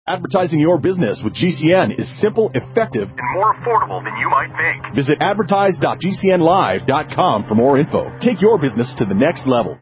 Advertising your business with GCN is simple, effective, and more affordable than you might think. Visit advertise.gcnlive.com for more info. Take your business to the next level.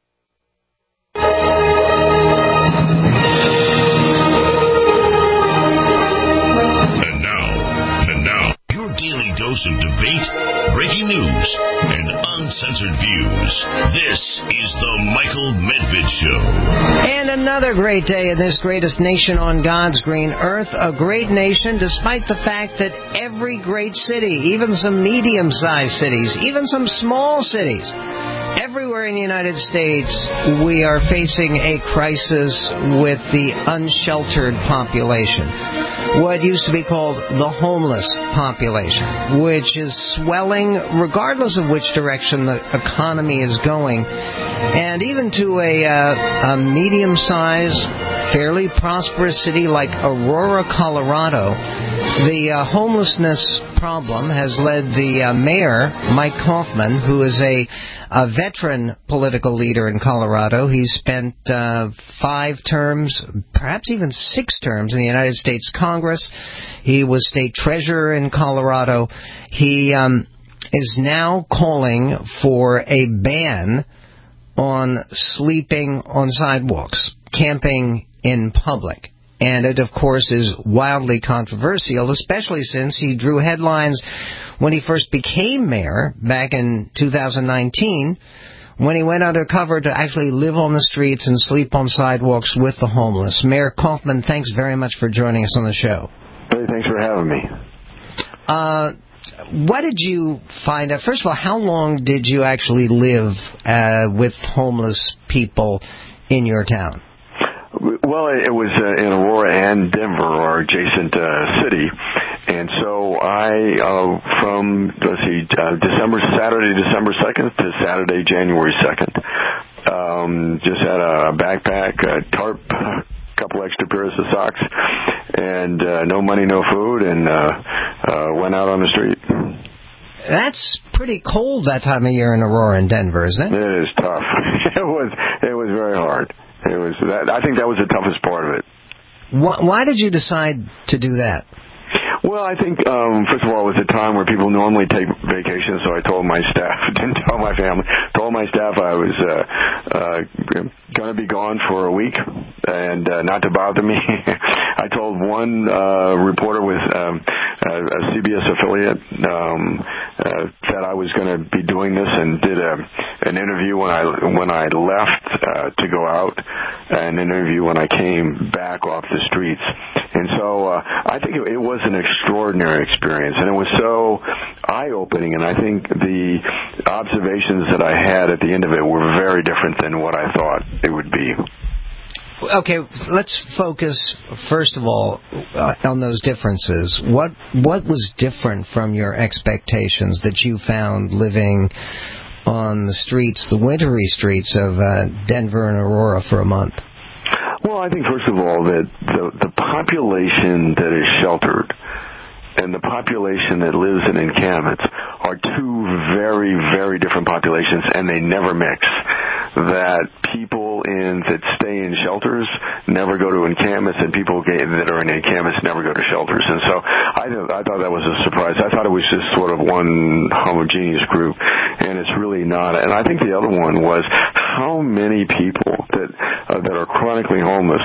And now, your daily dose of debate, breaking news, and uncensored views. This is the Michael Medved Show. And another great day in this greatest nation on God's green earth. A great nation despite the fact that every great city, even some medium-sized cities, even some small cities, everywhere in the United States, we are facing a crisis with the unsheltered population. What used to be called the homeless population, which is swelling regardless of which direction the economy is going. And even to a medium-sized, fairly prosperous city like Aurora, Colorado, the homelessness problem has led the mayor, Mike Coffman, who is a veteran political leader in Colorado. He's spent 5 terms, perhaps even 6 terms in the United States Congress. He was state treasurer in Colorado. He is now calling for a ban on sleeping on sidewalks, camping in public. And it, of course, is wildly controversial, especially since he drew headlines when he first became mayor back in 2019, when he went undercover to actually live on the streets and sleep on sidewalks with the homeless. Mayor Coffman, thanks very much for joining us on the show. Hey, thanks for having me. What did you find out? First of all, how long did you actually live with homeless people in your town? Well, it was in Aurora and Denver, our adjacent city. And so from Saturday, December 2nd to Saturday, January 2nd, just had a backpack, a tarp, a couple extra pairs of socks, and no money, no food, and went out on the street. That's pretty cold that time of year in Aurora and Denver, isn't it? It is tough. It was very hard. I think that was the toughest part of it. Why did you decide to do that? Well, I think, first of all, it was a time where people normally take vacations, so I told my staff, didn't tell my family, told my staff I was going to be gone for a week and not to bother me. I told one reporter with a CBS affiliate that I was going to be doing this, and did an interview when I left to go out, and an interview when I came back off the streets. And so I think it was an extraordinary experience, and it was so eye-opening, and I think the observations that I had at the end of it were very different than what I thought it would be. Okay, let's focus, first of all, on those differences. What was different from your expectations that you found living on the streets, the wintry streets of Denver and Aurora for a month? Well, I think, first of all, that the population that is sheltered and the population that lives in encampments are two very, very different populations, and they never mix. That people that stay in shelters never go to encampments, and people that are in encampments never go to shelters. And so I thought that was a surprise. I thought it was just sort of one homogeneous group, and it's really not. And I think the other one was how many people that are chronically homeless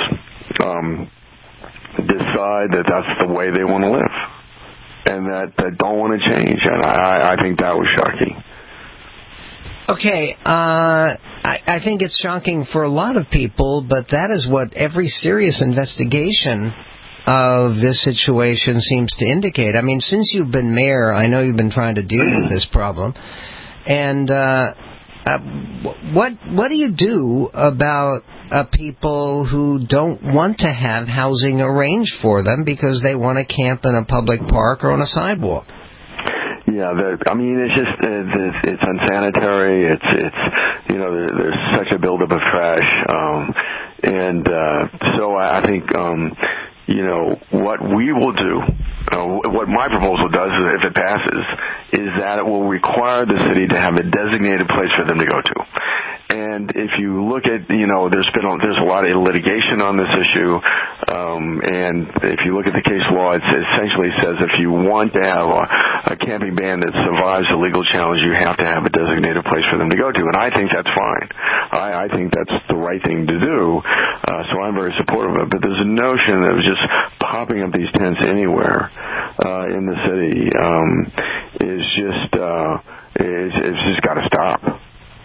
decide that that's the way they want to live, and that don't want to change. And I think that was shocking. Okay, I think it's shocking for a lot of people, but that is what every serious investigation of this situation seems to indicate. I mean, since you've been mayor, I know you've been trying to deal with this problem. And what do you do about people who don't want to have housing arranged for them because they want to camp in a public park or on a sidewalk? Yeah, it's just it's unsanitary. It's there's such a buildup of trash, and so I think what we will do, what my proposal does, if it passes, is that it will require the city to have a designated place for them to go to. And if you look at, there's a lot of litigation on this issue, and if you look at the case law, it essentially says if you want to have a camping ban that survives a legal challenge, you have to have a designated place for them to go to, and I think that's fine. I think that's the right thing to do, so I'm very supportive of it. But there's a notion of just popping up these tents anywhere in the city it's just got to stop.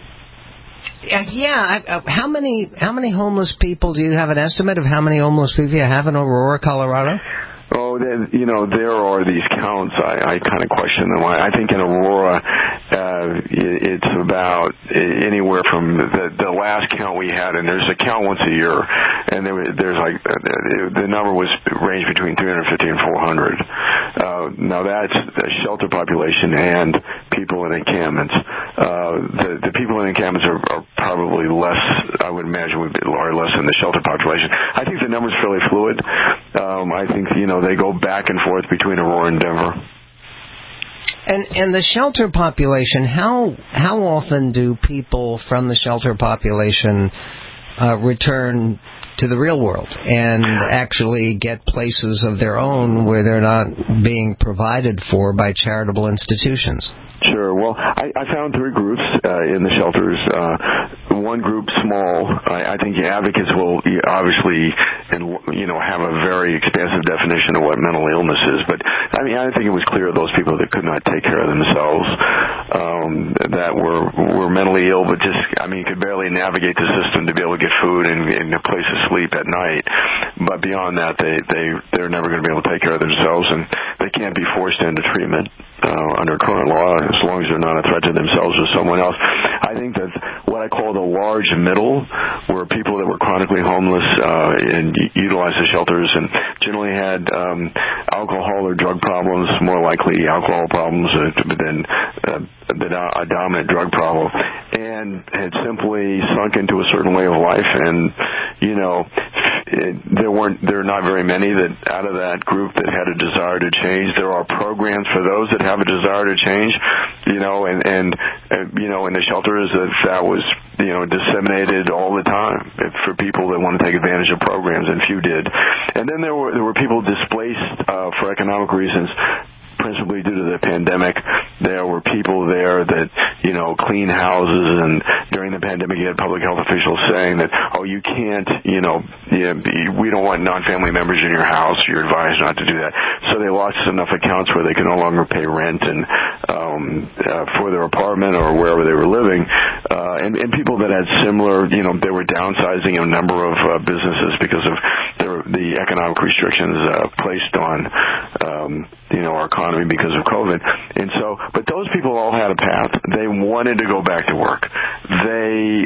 Yeah. How many homeless people do you have an estimate of how many homeless people you have in Aurora, Colorado? Oh, there are these counts. I kind of question them. I think in Aurora, it's about anywhere from the last count we had, and there's a count once a year, and there's like the number was ranged between 350 and 400. Now that's the shelter population and people in encampments. The people in encampments are probably less, I would imagine, are less than the shelter population. I think the number's fairly fluid. I think, they go back and forth between Aurora and Denver. And the shelter population, how often do people from the shelter population return to the real world and actually get places of their own where they're not being provided for by charitable institutions? Sure. Well, I found three groups in the shelters. One group, small. I think the advocates will obviously, have a very expansive definition of what mental illness is. But I think it was clear those people that could not take care of themselves, that were mentally ill, but just, could barely navigate the system to be able to get food and a place to sleep at night. But beyond that, they're never going to be able to take care of themselves, and they can't be forced into treatment under current law, as long as they're not a threat to themselves or someone else. I think that what I call the large middle, were people that were chronically homeless and utilized the shelters and generally had alcohol or drug problems, more likely alcohol problems than a dominant drug problem, and had simply sunk into a certain way of life. And there are not very many that out of that group that had a desire to change. There are programs for those that have a desire to change, and in the shelters that was disseminated all the time for people that want to take advantage of programs, and few did. And then there were people displaced for economic reasons, principally due to the pandemic. There were people there that, clean houses, and during the pandemic you had public health officials saying that, you can't, we don't want non-family members in your house, you're advised not to do that. So they lost enough accounts where they could no longer pay rent and for their apartment or wherever they were living. And people that had similar, they were downsizing a number of businesses because of the economic restrictions placed on our economy because of COVID. And so, but those people all had a path. They wanted to go back to work. They,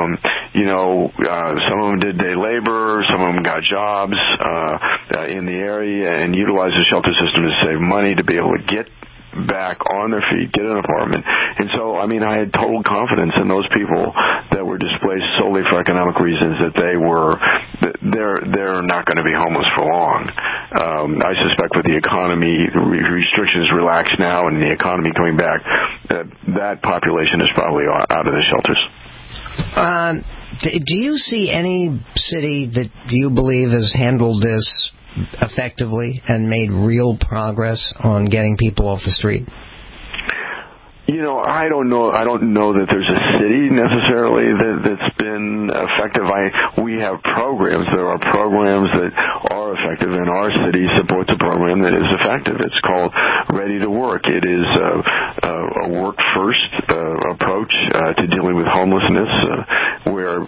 some of them did day labor, some of them got jobs in the area and utilized the shelter system to save money to be able to get back on their feet, get an apartment. And so, I had total confidence in those people that were displaced solely for economic reasons that they're not going to be homeless for long. I suspect with the economy, restrictions relaxed now and the economy coming back, that population is probably out of the shelters. Do you see any city that you believe has handled this effectively and made real progress on getting people off the street? I don't know. I don't know that there's a city necessarily that's been effective. We have programs. There are programs that are effective, and our city supports a program that is effective. It's called Ready to Work. It is a work-first approach to dealing with homelessness, where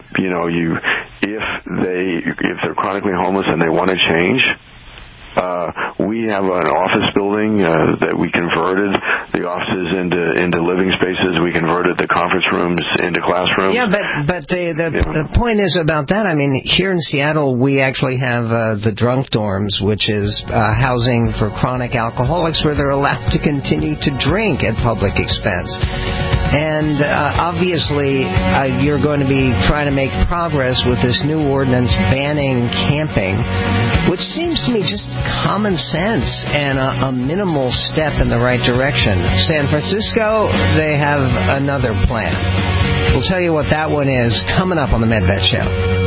if they're chronically homeless and they want to change. We have an office building that we converted the offices into living spaces. We converted the conference rooms into classrooms. Yeah, but the point is about that. Here in Seattle, we actually have the drunk dorms, which is housing for chronic alcoholics where they're allowed to continue to drink at public expense. And obviously, you're going to be trying to make progress with this new ordinance banning camping, which seems to me just common sense and a minimal step in the right direction. San Francisco, they have another plan. We'll tell you what that one is coming up on the MedVet Show.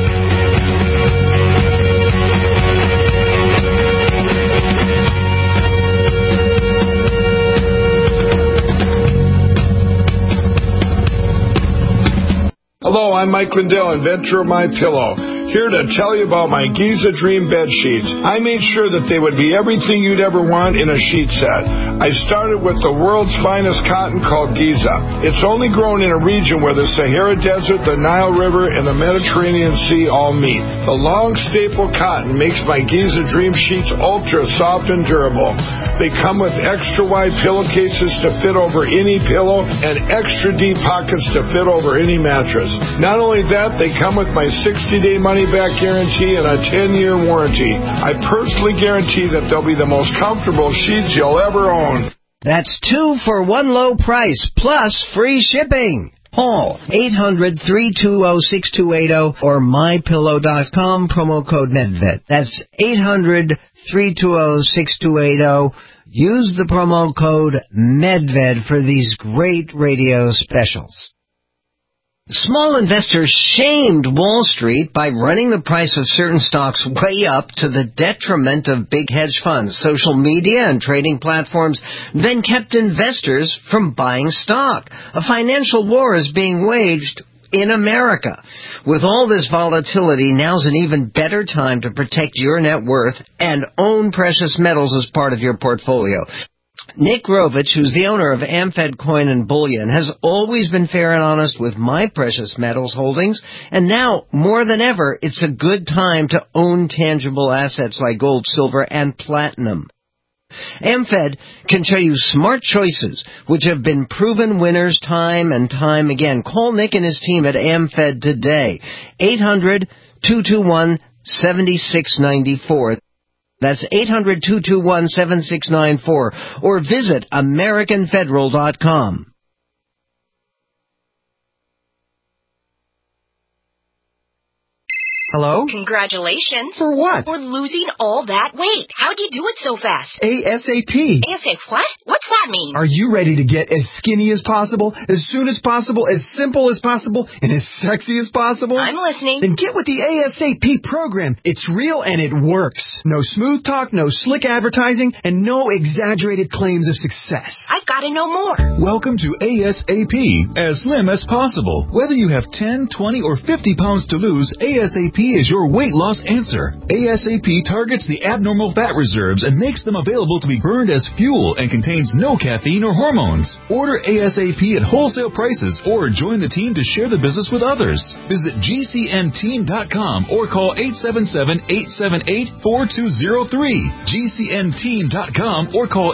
Hello, I'm Mike Lindell, inventor of MyPillow. Here to tell you about my Giza Dream bed sheets. I made sure that they would be everything you'd ever want in a sheet set. I started with the world's finest cotton called Giza. It's only grown in a region where the Sahara Desert, the Nile River, and the Mediterranean Sea all meet. The long staple cotton makes my Giza Dream sheets ultra soft and durable. They come with extra wide pillowcases to fit over any pillow and extra deep pockets to fit over any mattress. Not only that, they come with my 60-day money-back guarantee and a 10-year warranty. I personally guarantee that they'll be the most comfortable sheets you'll ever own. That's 2 for one low price, plus free shipping. Call 800-320-6280 or MyPillow.com, promo code MedVet. That's 800-320-6280. Use the promo code MedVet for these great radio specials. Small investors shamed Wall Street by running the price of certain stocks way up to the detriment of big hedge funds. Social media and trading platforms then kept investors from buying stock. A financial war is being waged in America. With all this volatility, now's an even better time to protect your net worth and own precious metals as part of your portfolio. Nick Grovich, who's the owner of Amfed Coin and Bullion, has always been fair and honest with my precious metals holdings, and now, more than ever, it's a good time to own tangible assets like gold, silver, and platinum. Amfed can show you smart choices, which have been proven winners time and time again. Call Nick and his team at Amfed today. 800-221-7694. That's 800-221-7694, or visit AmericanFederal.com. Hello? Congratulations. For what? For losing all that weight. How'd you do it so fast? ASAP. ASAP what? What's that mean? Are you ready to get as skinny as possible, as soon as possible, as simple as possible, and as sexy as possible? I'm listening. Then get with the ASAP program. It's real and it works. No smooth talk, no slick advertising, and no exaggerated claims of success. I've got to know more. Welcome to ASAP, as slim as possible. Whether you have 10, 20, or 50 pounds to lose, ASAP is your weight loss answer. ASAP targets the abnormal fat reserves and makes them available to be burned as fuel and contains no caffeine or hormones. Order ASAP at wholesale prices or join the team to share the business with others. Visit GCNteam.com or call 877-878-4203. GCNteam.com or call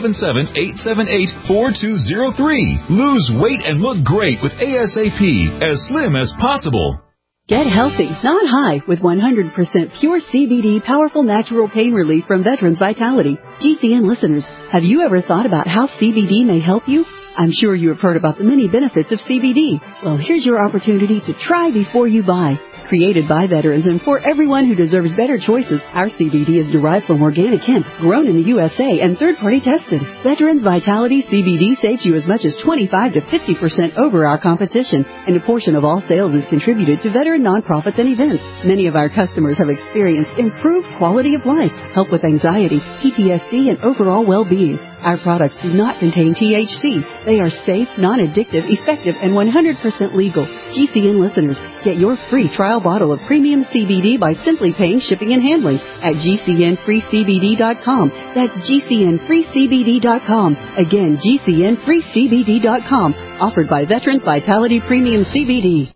877-878-4203. Lose weight and look great with ASAP, as slim as possible. Get healthy, not high, with 100% pure CBD powerful natural pain relief from Veterans Vitality. GCN listeners, have you ever thought about how CBD may help you? I'm sure you have heard about the many benefits of CBD. Well, here's your opportunity to try before you buy. Created by veterans and for everyone who deserves better choices, our CBD is derived from organic hemp, grown in the USA, and third-party tested. Veterans Vitality CBD saves you as much as 25 to 50% over our competition, and a portion of all sales is contributed to veteran nonprofits and events. Many of our customers have experienced improved quality of life, help with anxiety, PTSD, and overall well-being. Our products do not contain THC. They are safe, non-addictive, effective, and 100% legal. GCN listeners, get your free trial bottle of premium CBD by simply paying shipping and handling at GCNFreeCBD.com. That's GCNFreeCBD.com. Again, GCNFreeCBD.com. Offered by Veterans Vitality Premium CBD.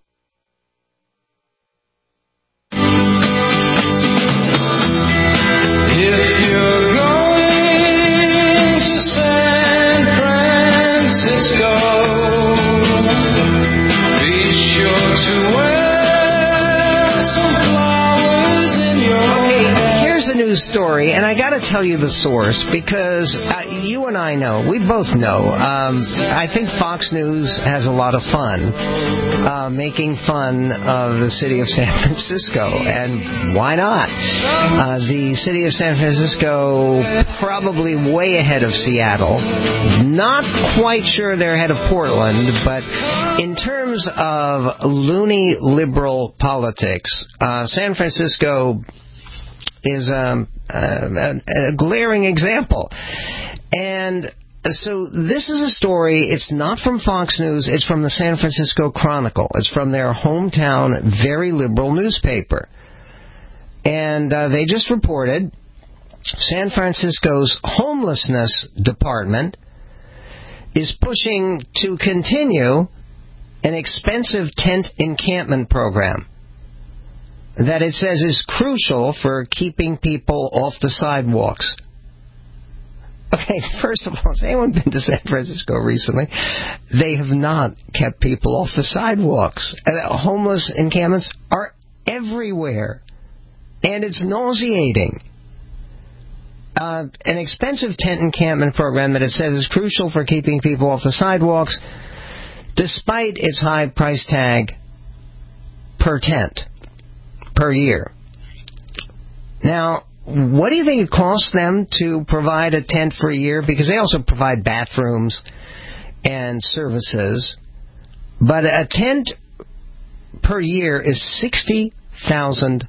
story, and I got to tell you the source, because you and I know, we both know, I think Fox News has a lot of fun making fun of the city of San Francisco, and why not? The city of San Francisco probably way ahead of Seattle. Not quite sure they're ahead of Portland, but in terms of loony liberal politics, San Francisco is a glaring example. And so this is a story, it's not from Fox News, it's from the San Francisco Chronicle. It's from their hometown, very liberal newspaper. And they just reported San Francisco's homelessness department is pushing to continue an expensive tent encampment program that it says is crucial for keeping people off the sidewalks. Okay, first of all, has anyone been to San Francisco recently? They have not kept people off the sidewalks. Homeless encampments are everywhere, and it's nauseating. An expensive tent encampment program that it says is crucial for keeping people off the sidewalks, despite its high price tag per tent, per year. Now, what do you think it costs them to provide a tent for a year? Because they also provide bathrooms and services. But a tent per year is $60,000.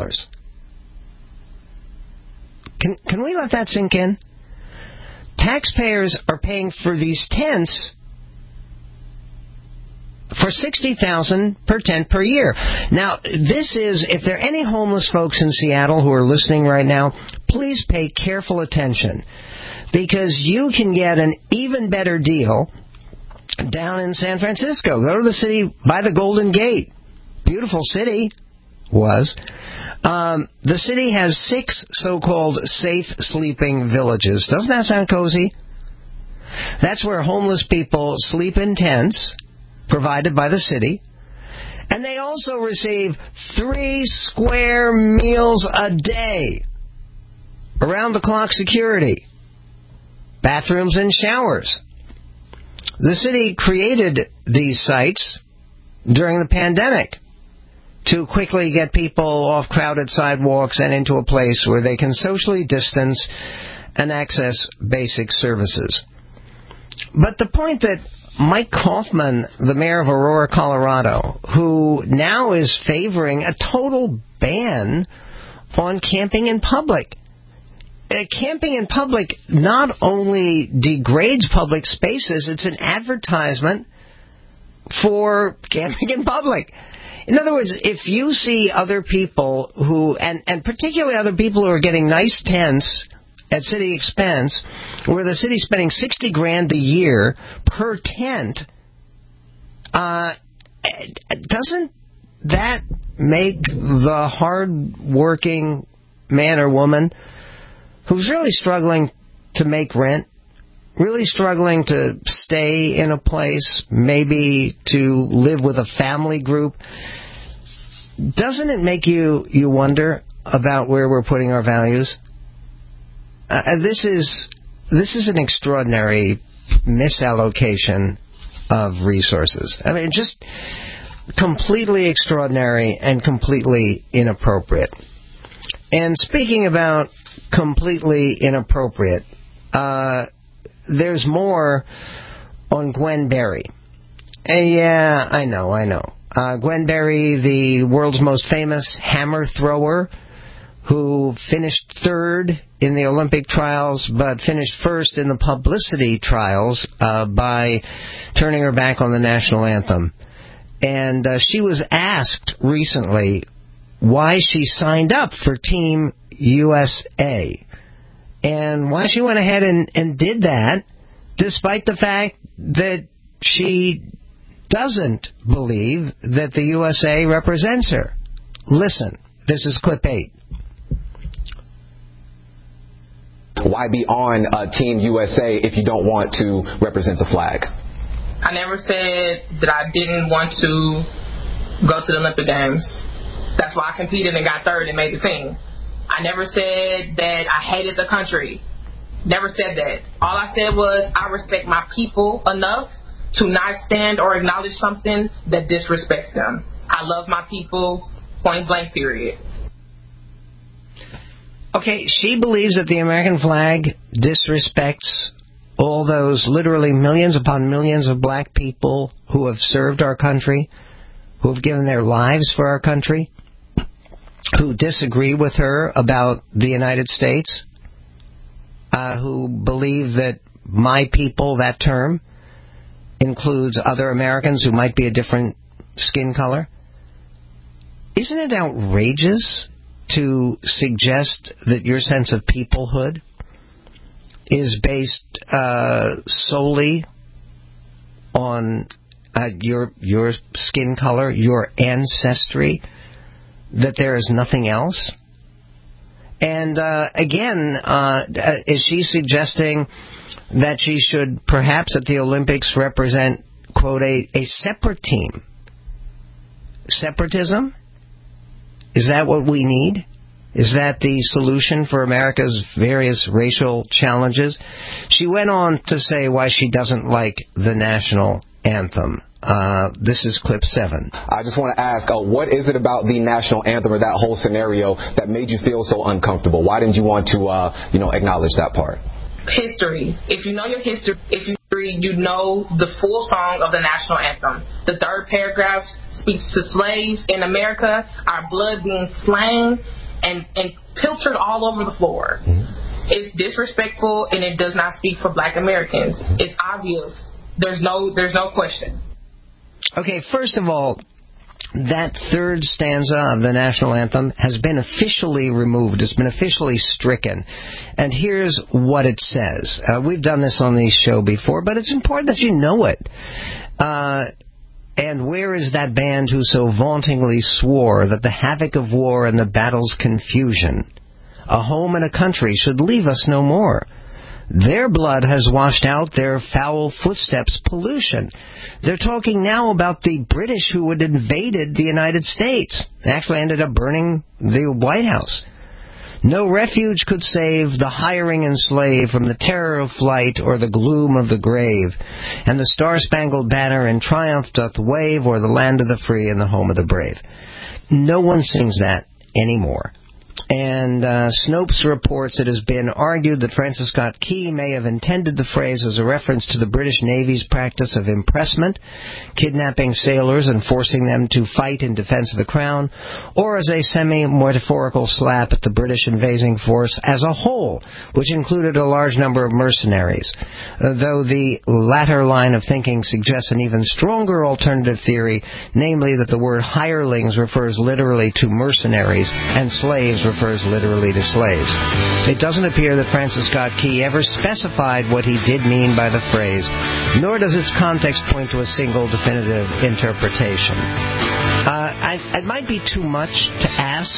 Can we let that sink in? Taxpayers are paying for these tents for $60,000 per tent per year. Now, this is, if there are any homeless folks in Seattle who are listening right now, please pay careful attention, because you can get an even better deal down in San Francisco. Go to the city by the Golden Gate. Beautiful city was. The city has 6 so-called safe sleeping villages. Doesn't that sound cozy? That's where homeless people sleep in tents provided by the city, and they also receive 3 square meals a day, around-the-clock security, bathrooms and showers. The city created these sites during the pandemic to quickly get people off crowded sidewalks and into a place where they can socially distance and access basic services. But the point that Mike Kaufman, the mayor of Aurora, Colorado, who now is favoring a total ban on camping in public. Camping in public not only degrades public spaces, it's an advertisement for camping in public. In other words, if you see other people who, and particularly other people who are getting nice tents at city expense, where the city's spending $60,000 a year per tent, doesn't that make the hard-working man or woman who's really struggling to make rent, really struggling to stay in a place, maybe to live with a family group, doesn't it make you wonder about where we're putting our values? This is an extraordinary misallocation of resources. I mean, just completely extraordinary and completely inappropriate. And speaking about completely inappropriate, there's more on Gwen Berry. Yeah, I know. Gwen Berry, the world's most famous hammer thrower, who finished 3rd in the Olympic trials, but finished 1st in the publicity trials by turning her back on the national anthem. And she was asked recently why she signed up for Team USA, and why she went ahead and did that, despite the fact that she doesn't believe that the USA represents her. Listen, this is clip 8. Why be on Team USA if you don't want to represent the flag? I never said that I didn't want to go to the Olympic Games. That's why I competed and got 3rd and made the team. I I never said that I hated the country. Never said that. All I said was I respect my people enough to not stand or acknowledge something that disrespects them. I love my people, point blank, period. Okay, she believes that the American flag disrespects all those literally millions upon millions of black people who have served our country, who have given their lives for our country, who disagree with her about the United States, who believe that my people, that term, includes other Americans who might be a different skin color. Isn't it outrageous to suggest that your sense of peoplehood is based solely on your skin color, your ancestry, that there is nothing else? And again, is she suggesting that she should perhaps at the Olympics represent, quote, a separate team? Separatism? Is that what we need? Is that the solution for America's various racial challenges? She went on to say why she doesn't like the national anthem. This is clip 7. I just want to ask, what is it about the national anthem or that whole scenario that made you feel so uncomfortable? Why didn't you want to, acknowledge that part? History. If you know your history, you know the full song of the national anthem. The third paragraph speaks to slaves in America, our blood being slain and pilfered all over the floor. Mm-hmm. It's disrespectful, and it does not speak for black Americans. Mm-hmm. It's obvious. There's no question. Okay, first of all, that third stanza of the national anthem has been officially removed. It's been officially stricken. And here's what it says. We've done this on the show before, but it's important that you know it. And where is that band who so vauntingly swore that the havoc of war and the battle's confusion, a home and a country, should leave us no more? Their blood has washed out their foul footsteps' pollution. They're talking now about the British who had invaded the United States. They actually ended up burning the White House. No refuge could save the hiring enslaved from the terror of flight or the gloom of the grave. And the star-spangled banner in triumph doth wave o'er the land of the free and the home of the brave. No one sings that anymore. And Snopes reports it has been argued that Francis Scott Key may have intended the phrase as a reference to the British Navy's practice of impressment, kidnapping sailors and forcing them to fight in defense of the Crown, or as a semi-metaphorical slap at the British invading force as a whole, which included a large number of mercenaries, though the latter line of thinking suggests an even stronger alternative theory, namely that the word hirelings refers literally to mercenaries and slaves refers literally to slaves. It doesn't appear that Francis Scott Key ever specified what he did mean by the phrase, nor does its context point to a single definitive interpretation. It might be too much to ask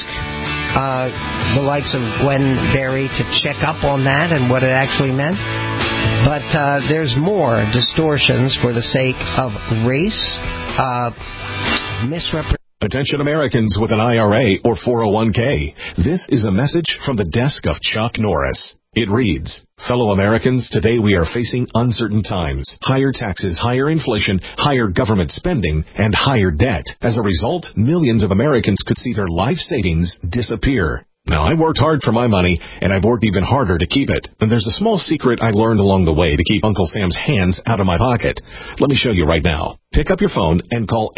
the likes of Gwen Berry to check up on that and what it actually meant, but there's more distortions for the sake of race, misrepresentation. Attention Americans with an IRA or 401k. This is a message from the desk of Chuck Norris. It reads, fellow Americans, today we are facing uncertain times. Higher taxes, higher inflation, higher government spending, and higher debt. As a result, millions of Americans could see their life savings disappear. Now, I worked hard for my money, and I've worked even harder to keep it. And there's a small secret I learned along the way to keep Uncle Sam's hands out of my pocket. Let me show you right now. Pick up your phone and call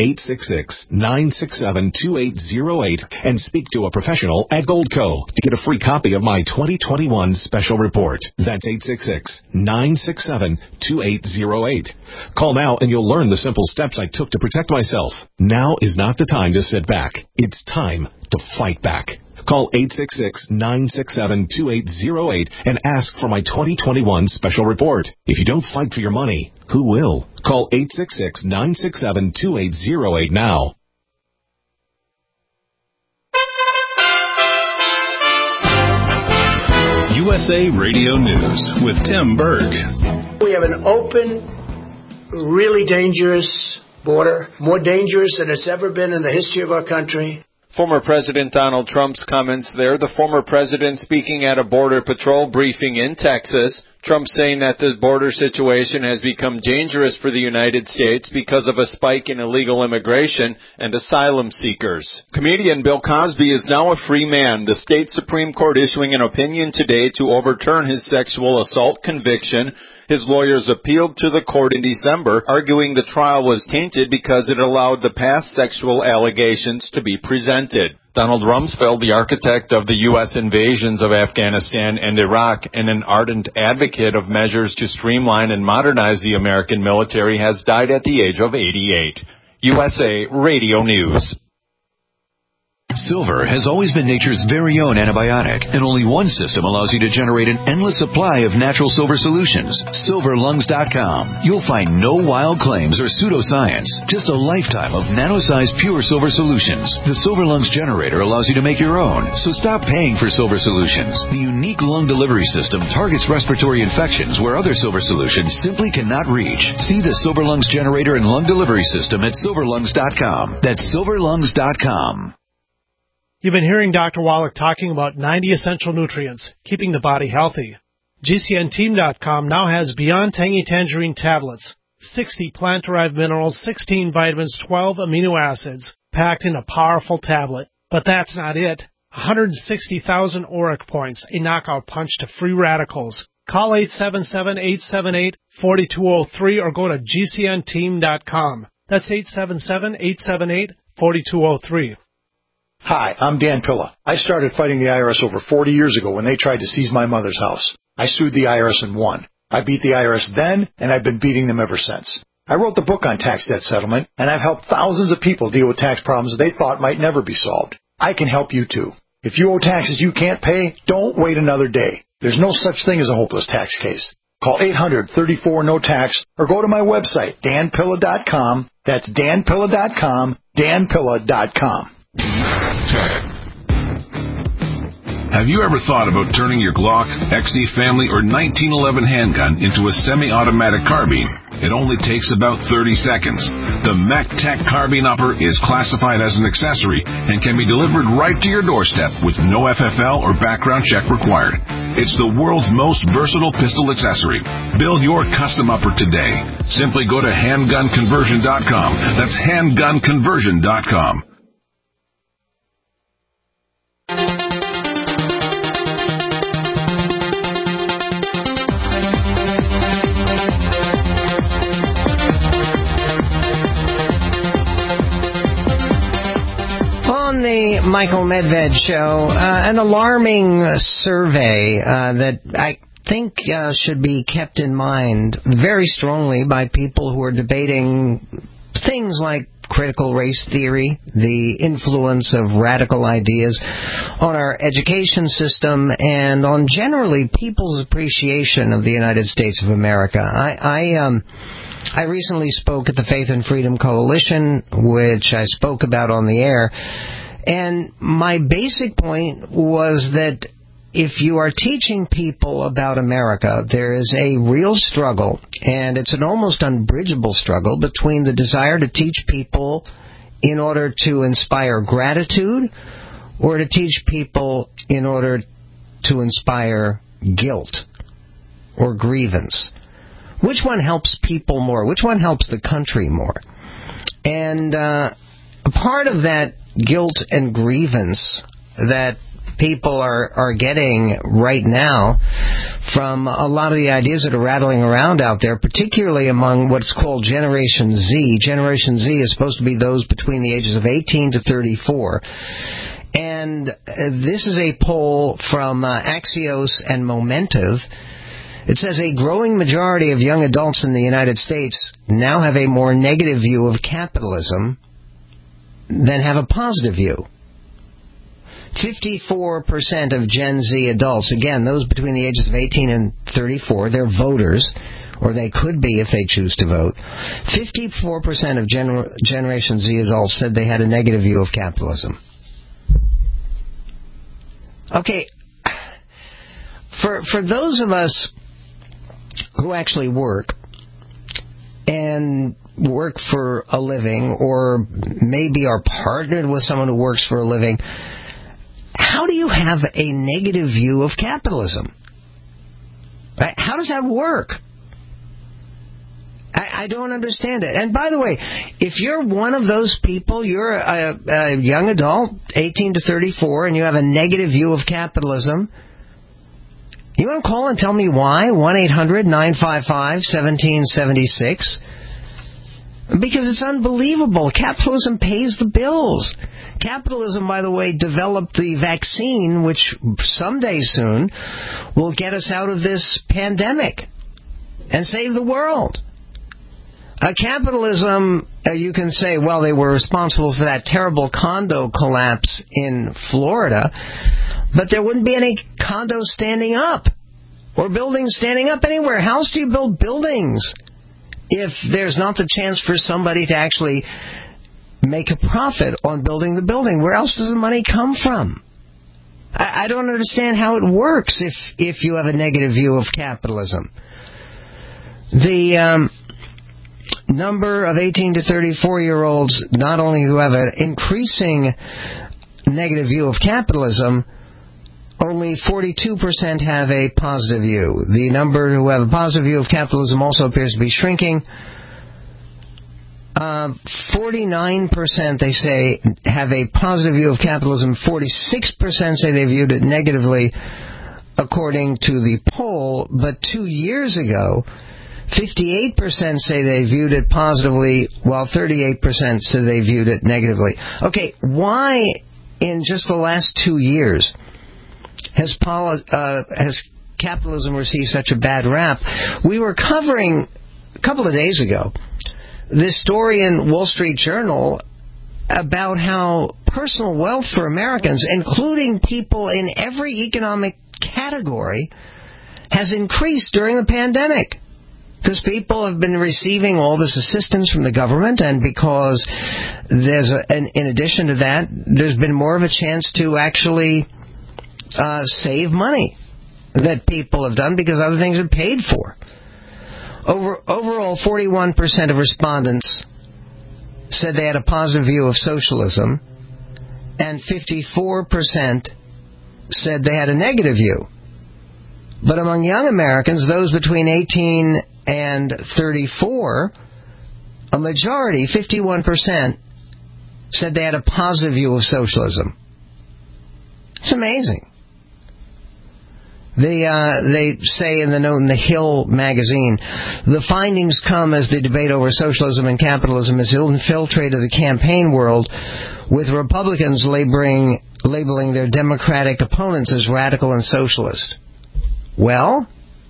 866-967-2808 and speak to a professional at Goldco to get a free copy of my 2021 special report. That's 866-967-2808. Call now and you'll learn the simple steps I took to protect myself. Now is not the time to sit back. It's time to fight back. Call 866-967-2808 and ask for my 2021 special report. If you don't fight for your money, who will? Call 866-967-2808 now. USA Radio News with Tim Berg. We have an open, really dangerous border, more dangerous than it's ever been in the history of our country. Former President Donald Trump's comments there. The former president speaking at a Border Patrol briefing in Texas. Trump saying that the border situation has become dangerous for the United States because of a spike in illegal immigration and asylum seekers. Comedian Bill Cosby is now a free man. The state Supreme Court issuing an opinion today to overturn his sexual assault conviction. His lawyers appealed to the court in December, arguing the trial was tainted because it allowed the past sexual allegations to be presented. Donald Rumsfeld, the architect of the U.S. invasions of Afghanistan and Iraq and an ardent advocate of measures to streamline and modernize the American military, has died at the age of 88. USA Radio News. Silver has always been nature's very own antibiotic, and only one system allows you to generate an endless supply of natural silver solutions. SilverLungs.com. You'll find no wild claims or pseudoscience, just a lifetime of nano-sized pure silver solutions. The Silver Lungs generator allows you to make your own, so stop paying for silver solutions. The unique lung delivery system targets respiratory infections where other silver solutions simply cannot reach. See the Silver Lungs generator and lung delivery system at SilverLungs.com. That's SilverLungs.com. You've been hearing Dr. Wallach talking about 90 essential nutrients, keeping the body healthy. GCNteam.com now has Beyond Tangy Tangerine tablets, 60 plant-derived minerals, 16 vitamins, 12 amino acids, packed in a powerful tablet. But that's not it. 160,000 auric points, a knockout punch to free radicals. Call 877-878-4203 or go to GCNteam.com. That's 877-878-4203. Hi, I'm Dan Pilla. I started fighting the IRS over 40 years ago when they tried to seize my mother's house. I sued the IRS and won. I beat the IRS then, and I've been beating them ever since. I wrote the book on tax debt settlement, and I've helped thousands of people deal with tax problems they thought might never be solved. I can help you too. If you owe taxes you can't pay, don't wait another day. There's no such thing as a hopeless tax case. Call 800-34-NO-TAX or go to my website, danpilla.com. That's danpilla.com, danpilla.com. Have you ever thought about turning your Glock, XD Family, or 1911 handgun into a semi-automatic carbine? It only takes about 30 seconds. The MacTac Carbine Upper is classified as an accessory and can be delivered right to your doorstep with no FFL or background check required. It's the world's most versatile pistol accessory. Build your custom upper today. Simply go to handgunconversion.com. That's handgunconversion.com. The Michael Medved Show, an alarming survey that I think should be kept in mind very strongly by people who are debating things like critical race theory, the influence of radical ideas on our education system, and on generally people's appreciation of the United States of America. I recently spoke at the Faith and Freedom Coalition, which I spoke about on the air. And my basic point was that if you are teaching people about America, there is a real struggle, and it's an almost unbridgeable struggle, between the desire to teach people in order to inspire gratitude or to teach people in order to inspire guilt or grievance. Which one helps people more? Which one helps the country more? And a part of that guilt and grievance that people are getting right now from a lot of the ideas that are rattling around out there, particularly among what's called Generation Z. Generation Z is supposed to be those between the ages of 18 to 34. And this is a poll from Axios and Momentive. It says a growing majority of young adults in the United States now have a more negative view of capitalism than have a positive view. 54% of Gen Z adults, again, those between the ages of 18 and 34, they're voters, or they could be if they choose to vote. 54% of Generation Z adults said they had a negative view of capitalism. Okay, for those of us who actually work, and work for a living or maybe are partnered with someone who works for a living, how do you have a negative view of capitalism? How does that work? I don't understand it. And by the way, if you're one of those people, you're a young adult, 18 to 34, and you have a negative view of capitalism, you want to call and tell me why? 1-800-955-1776. Because it's unbelievable. Capitalism pays the bills. Capitalism, by the way, developed the vaccine, which someday soon will get us out of this pandemic and save the world. Capitalism, you can say, well, they were responsible for that terrible condo collapse in Florida, but there wouldn't be any condos standing up or buildings standing up anywhere. How else do you build buildings if there's not the chance for somebody to actually make a profit on building the building? Where else does the money come from? I don't understand how it works if you have a negative view of capitalism. The number of 18 to 34-year-olds, not only who have an increasing negative view of capitalism, only 42% have a positive view. The number who have a positive view of capitalism also appears to be shrinking. 49%, they say, have a positive view of capitalism. 46% say they viewed it negatively, according to the poll. But 2 years ago, 58% say they viewed it positively, while 38% say they viewed it negatively. Okay, why in just the last 2 years has capitalism received such a bad rap? We were covering a couple of days ago this story in Wall Street Journal about how personal wealth for Americans, including people in every economic category, has increased during the pandemic. Because people have been receiving all this assistance from the government, and because in addition to that, there's been more of a chance to actually save money that people have done because other things are paid for. Overall, 41% of respondents said they had a positive view of socialism, and 54% said they had a negative view. But among young Americans, those between 18 and 34, a majority, 51%, said they had a positive view of socialism. It's amazing. They say in the note in the Hill magazine, the findings come as the debate over socialism and capitalism has infiltrated the campaign world, with Republicans labeling their Democratic opponents as radical and socialist. Well,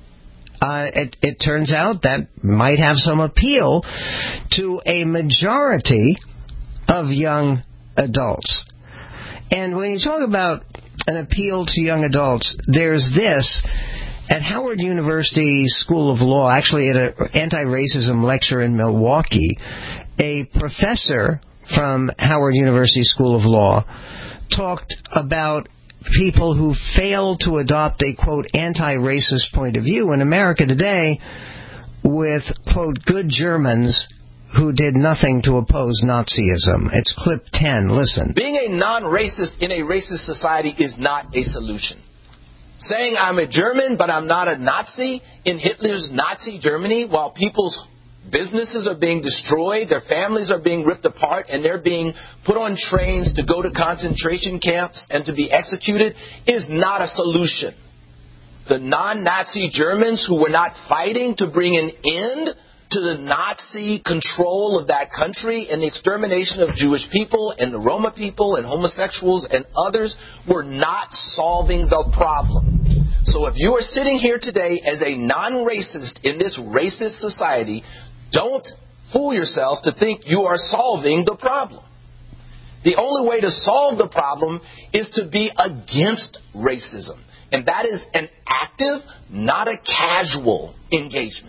it turns out that might have some appeal to a majority of young adults. And when you talk about an appeal to young adults, there's this. At Howard University School of Law, actually at an anti-racism lecture in Milwaukee, a professor from Howard University School of Law talked about people who fail to adopt a, quote, anti-racist point of view in America today with, quote, good Germans who did nothing to oppose Nazism. It's clip 10. Listen. Being a non-racist in a racist society is not a solution. Saying I'm a German but I'm not a Nazi in Hitler's Nazi Germany while people's businesses are being destroyed, their families are being ripped apart, and they're being put on trains to go to concentration camps and to be executed is not a solution. The non-Nazi Germans who were not fighting to bring an end to the Nazi control of that country and the extermination of Jewish people and the Roma people and homosexuals and others were not solving the problem. So if you are sitting here today as a non-racist in this racist society, don't fool yourselves to think you are solving the problem. The only way to solve the problem is to be against racism. And that is an active, not a casual engagement.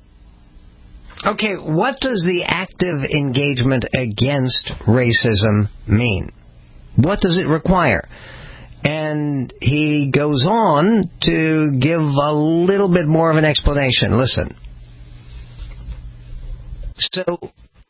Okay, what does the active engagement against racism mean? What does it require? And he goes on to give a little bit more of an explanation. Listen. So,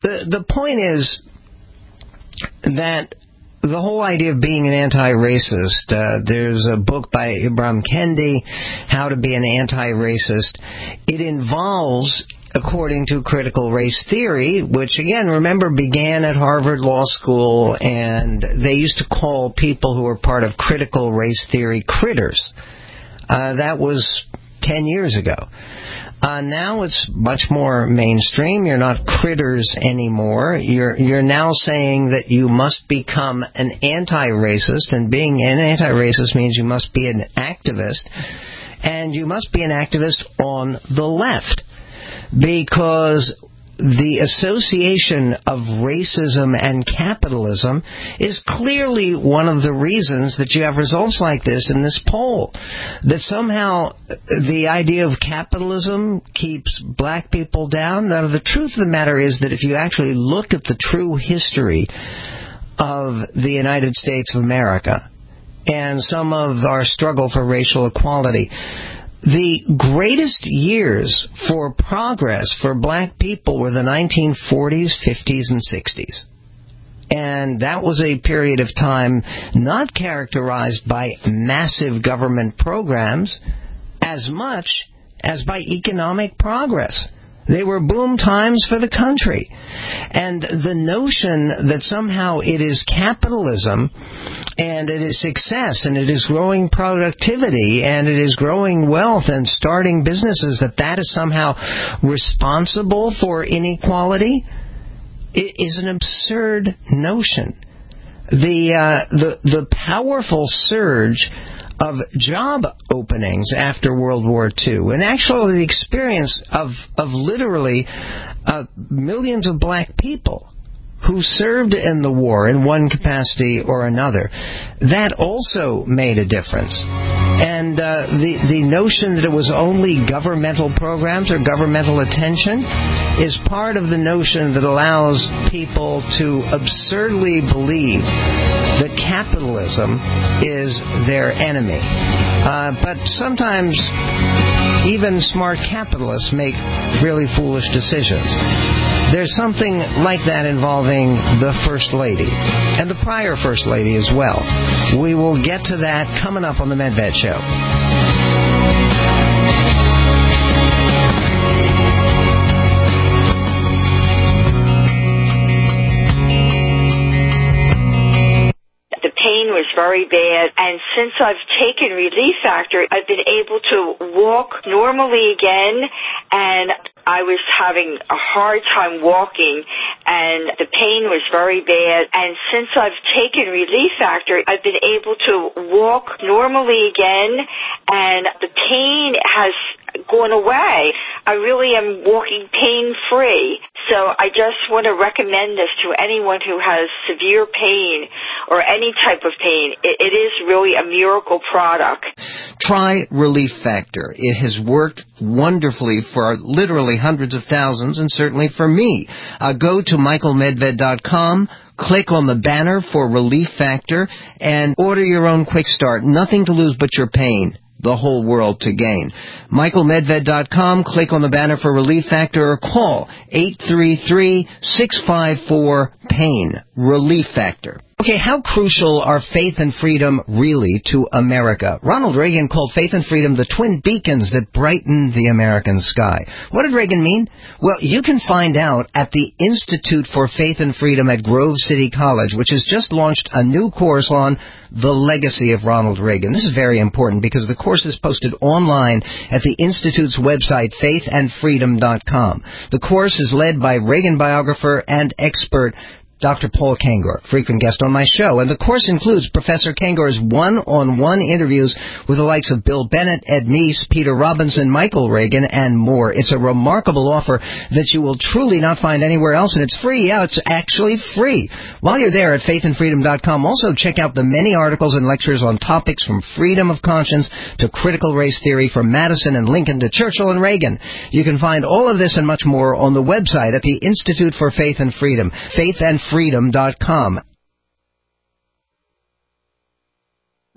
the point is that the whole idea of being an anti-racist, there's a book by Ibram Kendi, How to Be an Anti-Racist. It involves, according to critical race theory, which, again, remember, began at Harvard Law School, and they used to call people who were part of critical race theory critters. That was 10 years ago. Now it's much more mainstream. You're not critters anymore. You're now saying that you must become an anti-racist, and being an anti-racist means you must be an activist, and you must be an activist on the left, because the association of racism and capitalism is clearly one of the reasons that you have results like this in this poll. That somehow the idea of capitalism keeps black people down. Now, the truth of the matter is that if you actually look at the true history of the United States of America and some of our struggle for racial equality, the greatest years for progress for black people were the 1940s, 50s, and 60s. And that was a period of time not characterized by massive government programs as much as by economic progress. They were boom times for the country. And the notion that somehow it is capitalism and it is success and it is growing productivity and it is growing wealth and starting businesses, that is somehow responsible for inequality, is an absurd notion. The powerful surge of job openings after World War II, and actually the experience of literally millions of black people who served in the war in one capacity or another, that also made a difference. And the notion that it was only governmental programs or governmental attention is part of the notion that allows people to absurdly believe that capitalism is their enemy. But sometimes even smart capitalists make really foolish decisions. There's something like that involving the First Lady, and the prior First Lady as well. We will get to that coming up on the Medved Show. The pain was very bad, and since I've taken Relief Factor, I've been able to walk normally again, and I was having a hard time walking, and the pain was very bad. And since I've taken Relief Factor, I've been able to walk normally again, and the pain has gone away. I really am walking pain-free. So I just want to recommend this to anyone who has severe pain or any type of pain. It is really a miracle product. Try Relief Factor. It has worked wonderfully for literally hundreds of thousands, and certainly for me. Go to michaelmedved.com, click on the banner for Relief Factor, and order your own quick start. Nothing to lose but your pain. The whole world to gain. michaelmedved.com, click on the banner for Relief Factor, or call 833-654-PAIN. Relief Factor. Okay, how crucial are faith and freedom really to America? Ronald Reagan called faith and freedom the twin beacons that brighten the American sky. What did Reagan mean? Well, you can find out at the Institute for Faith and Freedom at Grove City College, which has just launched a new course on the legacy of Ronald Reagan. This is very important because the course is posted online at the Institute's website, faithandfreedom.com. The course is led by Reagan biographer and expert Dr. Paul Kengor, frequent guest on my show. And the course includes Professor Kengor's one-on-one interviews with the likes of Bill Bennett, Ed Meese, Peter Robinson, Michael Reagan, and more. It's a remarkable offer that you will truly not find anywhere else, and it's free. Yeah, it's actually free. While you're there at faithandfreedom.com, also check out the many articles and lectures on topics from freedom of conscience to critical race theory, from Madison and Lincoln to Churchill and Reagan. You can find all of this and much more on the website at the Institute for Faith and Freedom, faithandfreedom.com.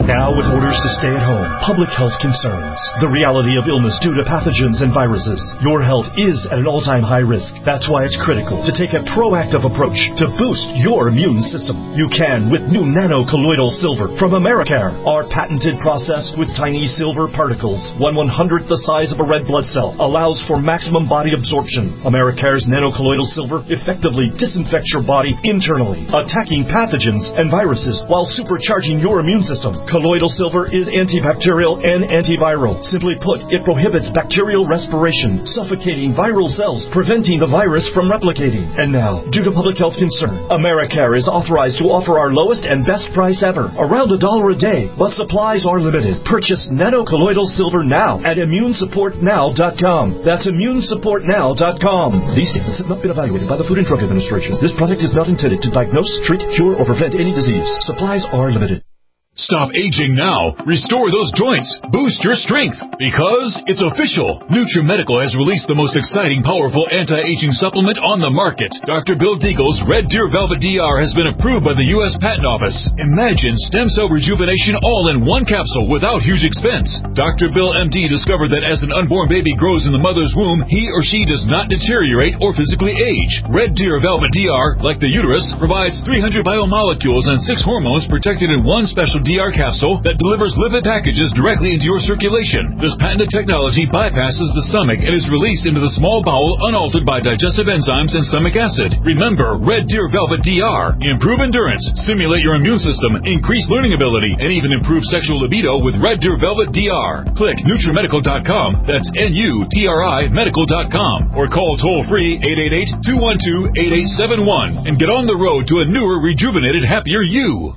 Now with orders to stay at home, public health concerns, the reality of illness due to pathogens and viruses, your health is at an all-time high risk. That's why it's critical to take a proactive approach to boost your immune system. You can with new nano-colloidal silver from Americare. Our patented process with tiny silver particles, 1/100th the size of a red blood cell, allows for maximum body absorption. Americare's nano-colloidal silver effectively disinfects your body internally, attacking pathogens and viruses while supercharging your immune system. Colloidal silver is antibacterial and antiviral. Simply put, it prohibits bacterial respiration, suffocating viral cells, preventing the virus from replicating. And now, due to public health concern, Americare is authorized to offer our lowest and best price ever, around $1 a day, but supplies are limited. Purchase nano-colloidal silver now at immunesupportnow.com. That's immunesupportnow.com. These statements have not been evaluated by the Food and Drug Administration. This product is not intended to diagnose, treat, cure, or prevent any disease. Supplies are limited. Stop aging now. Restore those joints. Boost your strength. Because it's official. NutriMedical has released the most exciting, powerful anti-aging supplement on the market. Dr. Bill Deagle's Red Deer Velvet DR has been approved by the U.S. Patent Office. Imagine stem cell rejuvenation all in one capsule without huge expense. Dr. Bill MD discovered that as an unborn baby grows in the mother's womb, he or she does not deteriorate or physically age. Red Deer Velvet DR, like the uterus, provides 300 biomolecules and 6 hormones protected in one special DR capsule that delivers lipid packages directly into your circulation. This patented technology bypasses the stomach and is released into the small bowel unaltered by digestive enzymes and stomach acid. Remember, Red Deer Velvet DR. Improve endurance, stimulate your immune system, increase learning ability, and even improve sexual libido with Red Deer Velvet DR. Click NutriMedical.com, that's NUTRI Medical.com, or call toll-free 888-212-8871 and get on the road to a newer, rejuvenated, happier you.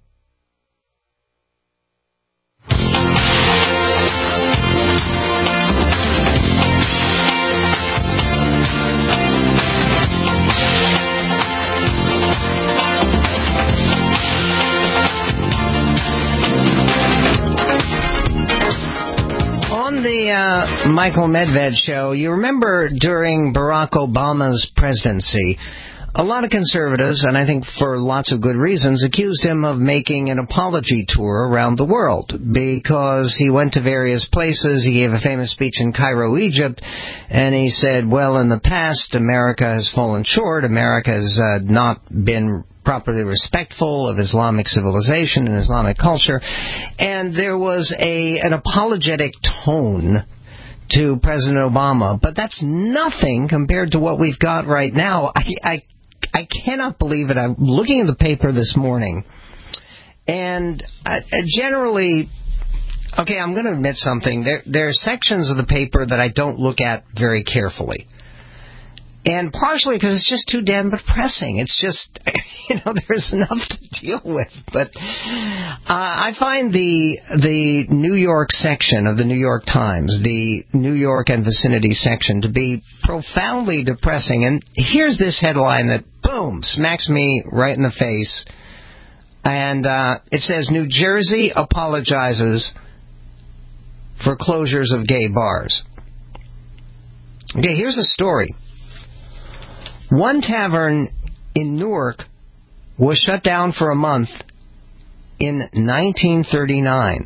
Michael Medved show, you remember during Barack Obama's presidency, a lot of conservatives, and I think for lots of good reasons, accused him of making an apology tour around the world because he went to various places. He gave a famous speech in Cairo, Egypt, and he said, well, in the past, America has fallen short. America has not been properly respectful of Islamic civilization and Islamic culture. And there was an apologetic tone to President Obama, but that's nothing compared to what we've got right now. I cannot believe it. I'm looking at the paper this morning, and generally, okay, I'm going to admit something. There are sections of the paper that I don't look at very carefully. And partially because it's just too damn depressing. It's just, there's enough to deal with. But I find the New York section of the New York Times, the New York and vicinity section, to be profoundly depressing. And here's this headline that, boom, smacks me right in the face. And it says, New Jersey apologizes for closures of gay bars. Okay, here's a story. One tavern in Newark was shut down for a month in 1939.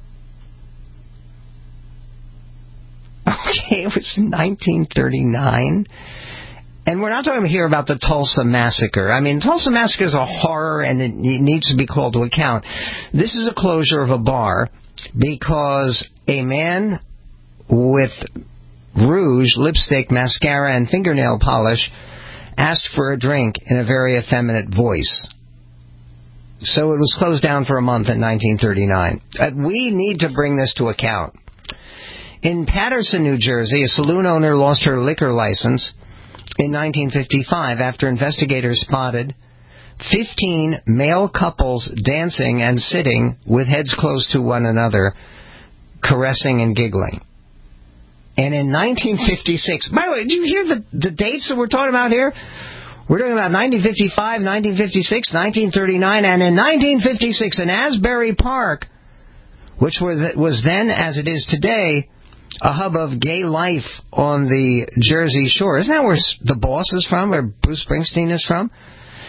Okay, it was 1939. And we're not talking here about the Tulsa Massacre. I mean, Tulsa Massacre is a horror and it needs to be called to account. This is a closure of a bar because a man with rouge, lipstick, mascara, and fingernail polish asked for a drink in a very effeminate voice. So it was closed down for a month in 1939. We need to bring this to account. In Paterson, New Jersey, a saloon owner lost her liquor license in 1955 after investigators spotted 15 male couples dancing and sitting with heads close to one another, caressing and giggling. And in 1956, by the way, did you hear the dates that we're talking about here? We're talking about 1955, 1956, 1939, and in 1956 in Asbury Park, which was then, as it is today, a hub of gay life on the Jersey Shore. Isn't that where The Boss is from, where Bruce Springsteen is from?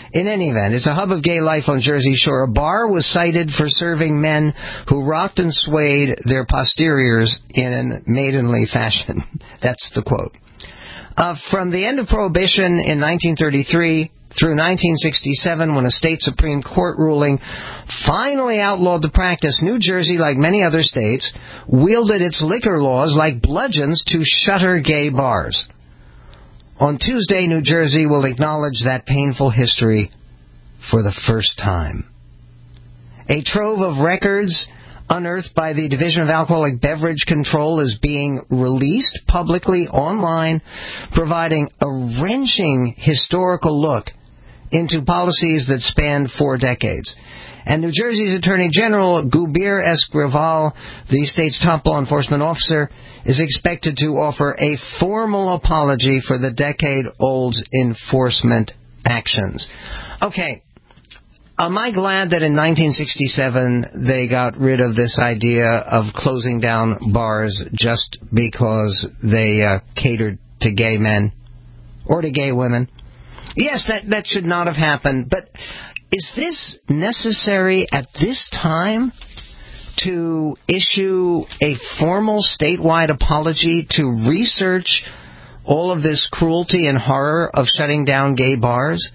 In any event, it's a hub of gay life on Jersey Shore. A bar was cited for serving men who rocked and swayed their posteriors in maidenly fashion. That's the quote. From the end of Prohibition in 1933 through 1967, when a state Supreme Court ruling finally outlawed the practice, New Jersey, like many other states, wielded its liquor laws like bludgeons to shutter gay bars. On Tuesday, New Jersey will acknowledge that painful history for the first time. A trove of records unearthed by the Division of Alcoholic Beverage Control is being released publicly online, providing a wrenching historical look into policies that spanned 4 decades. And New Jersey's Attorney General Gubir Escrival, the state's top law enforcement officer, is expected to offer a formal apology for the decade-old enforcement actions. Okay, am I glad that in 1967 they got rid of this idea of closing down bars just because they catered to gay men or to gay women? Yes, that should not have happened, but is this necessary at this time to issue a formal statewide apology to research all of this cruelty and horror of shutting down gay bars?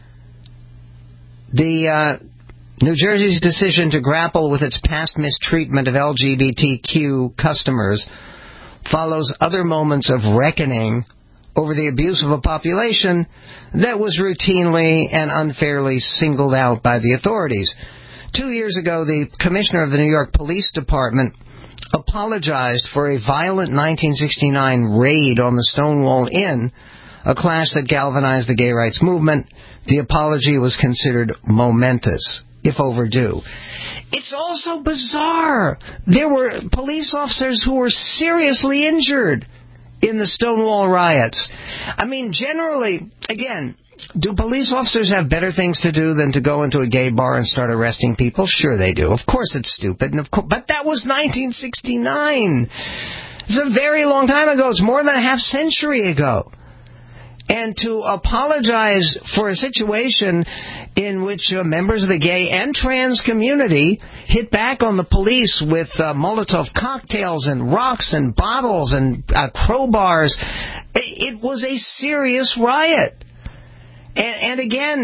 The New Jersey's decision to grapple with its past mistreatment of LGBTQ customers follows other moments of reckoning over the abuse of a population that was routinely and unfairly singled out by the authorities. 2 years ago, the commissioner of the New York Police Department apologized for a violent 1969 raid on the Stonewall Inn, a clash that galvanized the gay rights movement. The apology was considered momentous, if overdue. It's also bizarre. There were police officers who were seriously injured in the Stonewall riots. I mean, generally, again, do police officers have better things to do than to go into a gay bar and start arresting people? Sure they do. Of course it's stupid, but that was 1969. It's a very long time ago. It's more than a half century ago. And to apologize for a situation in which members of the gay and trans community hit back on the police with Molotov cocktails and rocks and bottles and crowbars, it was a serious riot. And again,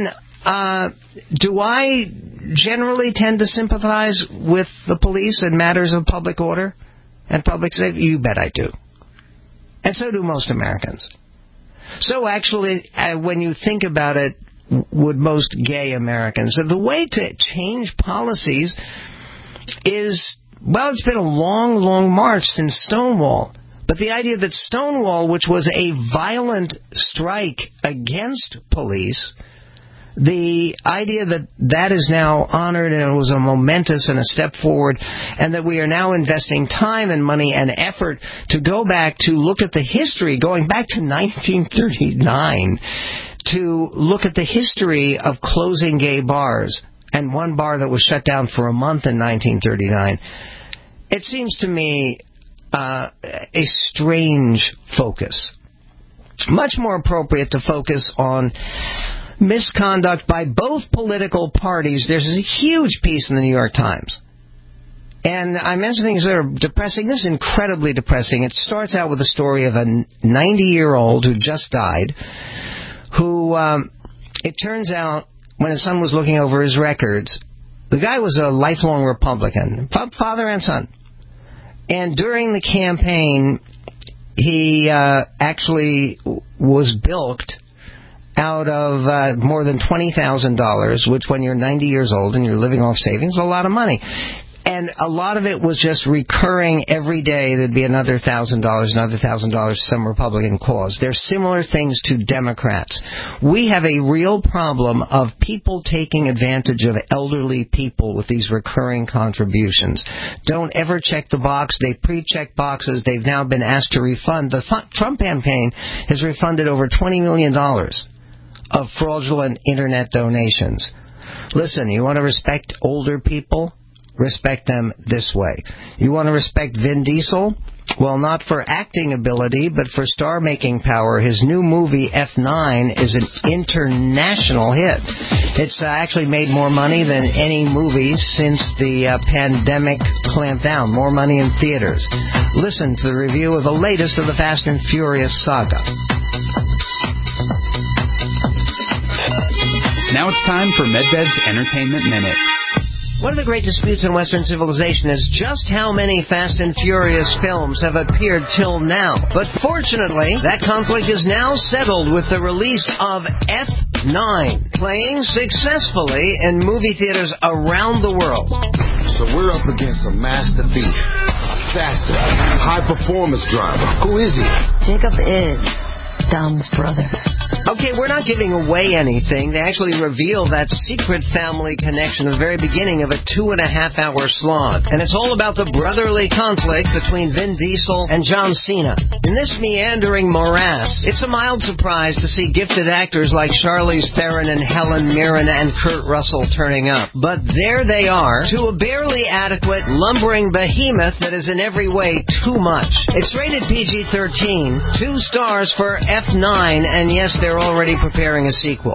do I generally tend to sympathize with the police in matters of public order and public safety? You bet I do. And so do most Americans. So actually, when you think about it, would most gay Americans. So the way to change policies is, well, it's been a long, long march since Stonewall. But the idea that Stonewall, which was a violent strike against police, the idea that that is now honored and it was a momentous and a step forward, and that we are now investing time and money and effort to go back to look at the history, going back to 1939, to look at the history of closing gay bars, and one bar that was shut down for a month in 1939. It seems to me a strange focus. Much more appropriate to focus on misconduct by both political parties. There's a huge piece in the New York Times. And I mentioned things that are depressing. This is incredibly depressing. It starts out with a story of a 90-year-old who just died, who, it turns out, when his son was looking over his records, the guy was a lifelong Republican, father and son. And during the campaign, he actually was bilked out of more than $20,000, which when you're 90 years old and you're living off savings is a lot of money. And a lot of it was just recurring every day. There'd be another $1,000, another $1,000 to some Republican cause. There's similar things to Democrats. We have a real problem of people taking advantage of elderly people with these recurring contributions. Don't ever check the box. They pre-check boxes. They've now been asked to refund. The Trump campaign has refunded over $20 million of fraudulent internet donations. Listen, you want to respect older people? Respect them this way. You want to respect Vin Diesel? Well, not for acting ability, but for star-making power. His new movie, F9, is an international hit. It's actually made more money than any movie since the pandemic clamped down. More money in theaters. Listen to the review of the latest of the Fast and Furious saga. Now it's time for MedBed's Entertainment Minute. One of the great disputes in Western civilization is just how many Fast and Furious films have appeared till now. But fortunately, that conflict is now settled with the release of F9, playing successfully in movie theaters around the world. So we're up against a master thief, assassin, high-performance driver. Who is he? Jacob is Dom's brother. Okay, we're not giving away anything. They actually reveal that secret family connection at the very beginning of a 2.5-hour slog. And it's all about the brotherly conflict between Vin Diesel and John Cena. In this meandering morass, it's a mild surprise to see gifted actors like Charlize Theron and Helen Mirren and Kurt Russell turning up. But there they are, to a barely adequate, lumbering behemoth that is in every way too much. It's rated PG-13, 2 stars for F9, and yes, they're already preparing a sequel.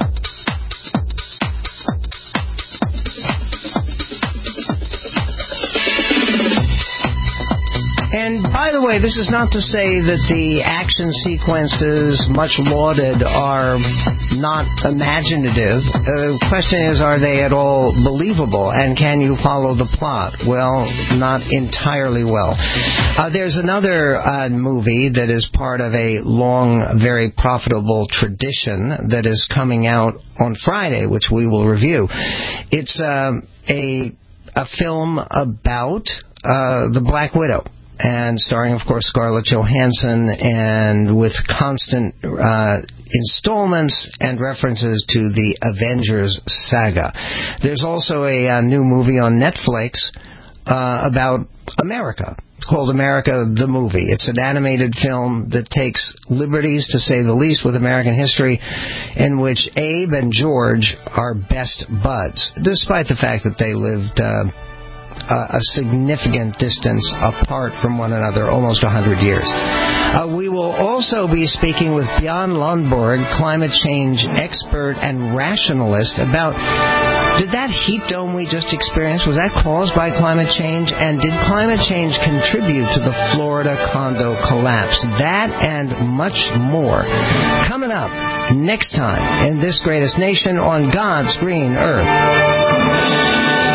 And by the way, this is not to say that the action sequences, much lauded, are not imaginative. The question is, are they at all believable? And can you follow the plot? Well, not entirely well. There's another movie that is part of a long, very profitable tradition that is coming out on Friday, which we will review. It's a film about the Black Widow, and starring, of course, Scarlett Johansson, and with constant installments and references to the Avengers saga. There's also a new movie on Netflix about America, called America the Movie. It's an animated film that takes liberties, to say the least, with American history, in which Abe and George are best buds, despite the fact that they lived a significant distance apart from one another, almost 100 years. We will also be speaking with Bjorn Lundborg, climate change expert and rationalist, about did that heat dome we just experienced, was that caused by climate change? And did climate change contribute to the Florida condo collapse? That and much more coming up next time in This Greatest Nation on God's Green Earth.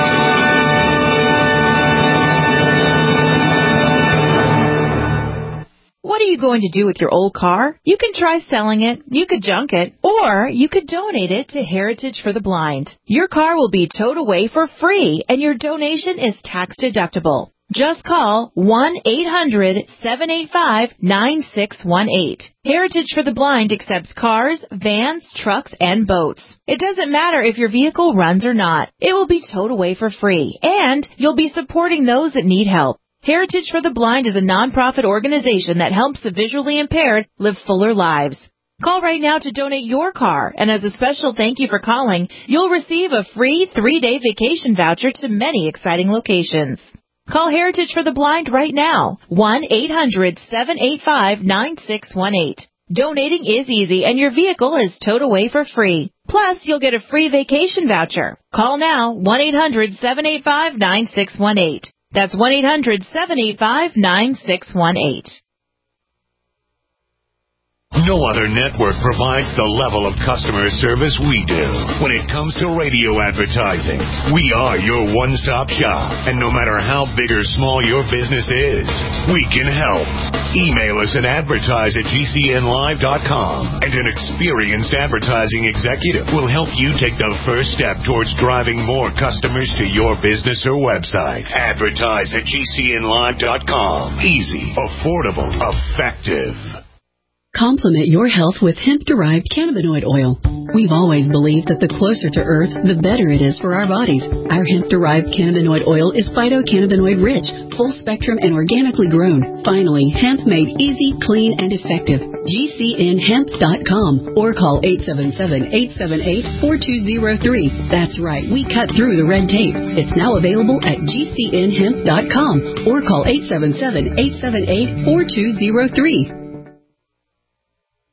What are you going to do with your old car? You can try selling it, you could junk it, or you could donate it to Heritage for the Blind. Your car will be towed away for free, and your donation is tax deductible. Just call 1-800-785-9618. Heritage for the Blind accepts cars, vans, trucks, and boats. It doesn't matter if your vehicle runs or not. It will be towed away for free, and you'll be supporting those that need help. Heritage for the Blind is a nonprofit organization that helps the visually impaired live fuller lives. Call right now to donate your car, and as a special thank you for calling, you'll receive a free 3-day vacation voucher to many exciting locations. Call Heritage for the Blind right now, 1-800-785-9618. Donating is easy, and your vehicle is towed away for free. Plus, you'll get a free vacation voucher. Call now, 1-800-785-9618. That's 1-800-785-9618. No other network provides the level of customer service we do. When it comes to radio advertising, we are your one-stop shop. And no matter how big or small your business is, we can help. Email us at advertise@gcnlive.com, and an experienced advertising executive will help you take the first step towards driving more customers to your business or website. Advertise@gcnlive.com. Easy, affordable, effective. Complement your health with hemp-derived cannabinoid oil. We've always believed that the closer to Earth, the better it is for our bodies. Our hemp-derived cannabinoid oil is phytocannabinoid rich, full spectrum, and organically grown. Finally, hemp made easy, clean, and effective. GCNhemp.com or call 877-878-4203. That's right, we cut through the red tape. It's now available at GCNhemp.com or call 877-878-4203.